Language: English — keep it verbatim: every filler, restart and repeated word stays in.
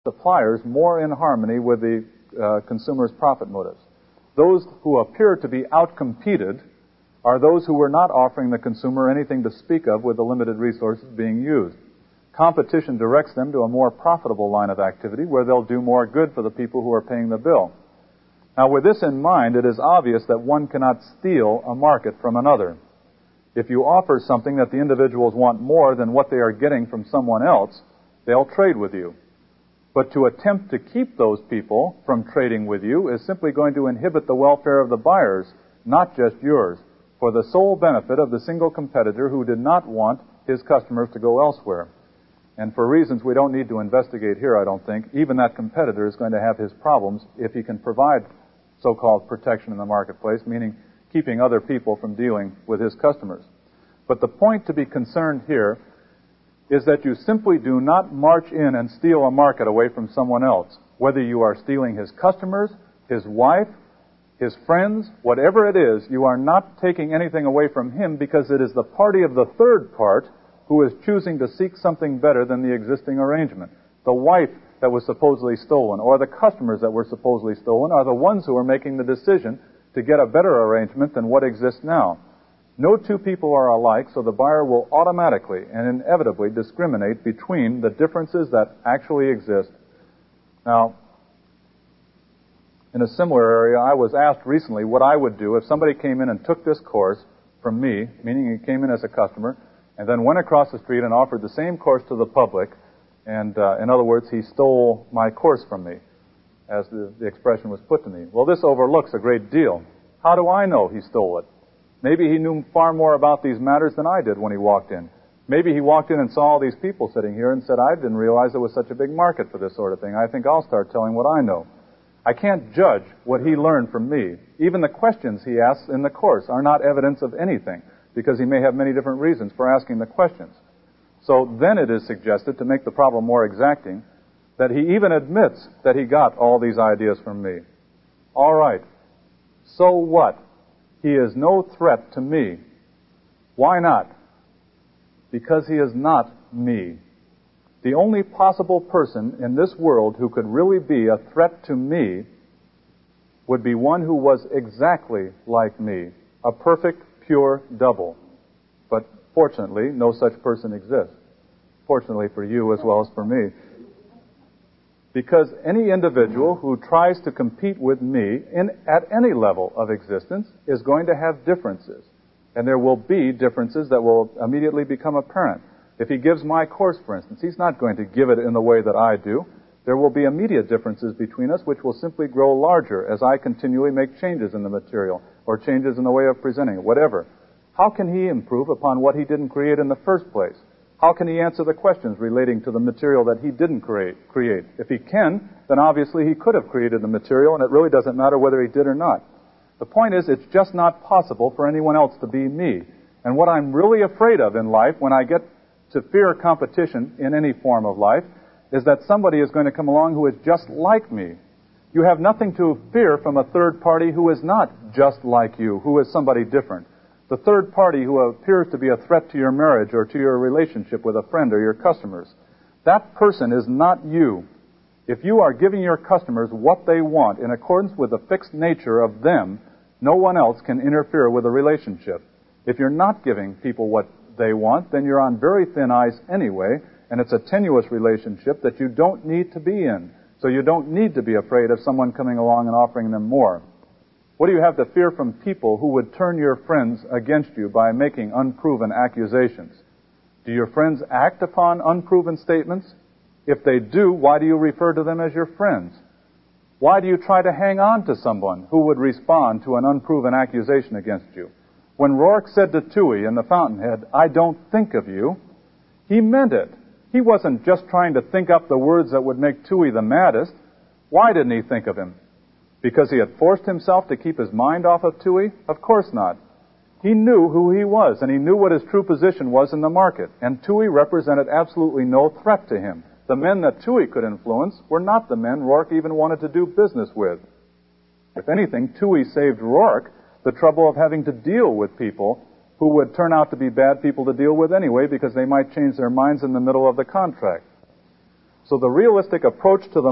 suppliers more in harmony with the uh, consumer's profit motives. Those who appear to be outcompeted are those who were not offering the consumer anything to speak of with the limited resources being used. Competition directs them to a more profitable line of activity where they'll do more good for the people who are paying the bill. Now, with this in mind, it is obvious that one cannot steal a market from another. If you offer something that the individuals want more than what they are getting from someone else, they'll trade with you. But to attempt to keep those people from trading with you is simply going to inhibit the welfare of the buyers, not just yours, for the sole benefit of the single competitor who did not want his customers to go elsewhere. And for reasons we don't need to investigate here, I don't think, even that competitor is going to have his problems if he can provide so-called protection in the marketplace, meaning keeping other people from dealing with his customers. But the point to be concerned here is that you simply do not march in and steal a market away from someone else. Whether you are stealing his customers, his wife, his friends, whatever it is, you are not taking anything away from him because it is the party of the third part who is choosing to seek something better than the existing arrangement. The wife that was supposedly stolen or the customers that were supposedly stolen are the ones who are making the decision to get a better arrangement than what exists now. No two people are alike, so the buyer will automatically and inevitably discriminate between the differences that actually exist. Now, in a similar area, I was asked recently what I would do if somebody came in and took this course from me, meaning he came in as a customer, and then went across the street and offered the same course to the public, and uh, in other words, he stole my course from me, as the, the expression was put to me. Well, this overlooks a great deal. How do I know he stole it? Maybe he knew far more about these matters than I did when he walked in. Maybe he walked in and saw all these people sitting here and said, I didn't realize there was such a big market for this sort of thing. I think I'll start telling what I know. I can't judge what he learned from me. Even the questions he asks in the course are not evidence of anything, because he may have many different reasons for asking the questions. So then it is suggested, to make the problem more exacting, that he even admits that he got all these ideas from me. All right. So what? He is no threat to me. Why not? Because he is not me. The only possible person in this world who could really be a threat to me would be one who was exactly like me, a perfect, pure double. But fortunately, no such person exists. Fortunately for you as well as for me. Because any individual who tries to compete with me in, at any level of existence is going to have differences. And there will be differences that will immediately become apparent. If he gives my course, for instance, he's not going to give it in the way that I do. There will be immediate differences between us which will simply grow larger as I continually make changes in the material or changes in the way of presenting it, whatever. How can he improve upon what he didn't create in the first place? How can he answer the questions relating to the material that he didn't create? create? If he can, then obviously he could have created the material, and it really doesn't matter whether he did or not. The point is, it's just not possible for anyone else to be me. And what I'm really afraid of in life, when I get to fear competition in any form of life, is that somebody is going to come along who is just like me. You have nothing to fear from a third party who is not just like you, who is somebody different. The third party who appears to be a threat to your marriage or to your relationship with a friend or your customers. That person is not you. If you are giving your customers what they want in accordance with the fixed nature of them, no one else can interfere with the relationship. If you're not giving people what they want, then you're on very thin ice anyway, and it's a tenuous relationship that you don't need to be in. So you don't need to be afraid of someone coming along and offering them more. What do you have to fear from people who would turn your friends against you by making unproven accusations? Do your friends act upon unproven statements? If they do, why do you refer to them as your friends? Why do you try to hang on to someone who would respond to an unproven accusation against you? When Rourke said to Toohey in the Fountainhead, I don't think of you, he meant it. He wasn't just trying to think up the words that would make Toohey the maddest. Why didn't he think of him? Because he had forced himself to keep his mind off of Toohey? Of course not. He knew who he was, and he knew what his true position was in the market. And Toohey represented absolutely no threat to him. The men that Toohey could influence were not the men Rourke even wanted to do business with. If anything, Toohey saved Rourke the trouble of having to deal with people who would turn out to be bad people to deal with anyway because they might change their minds in the middle of the contract. So the realistic approach to the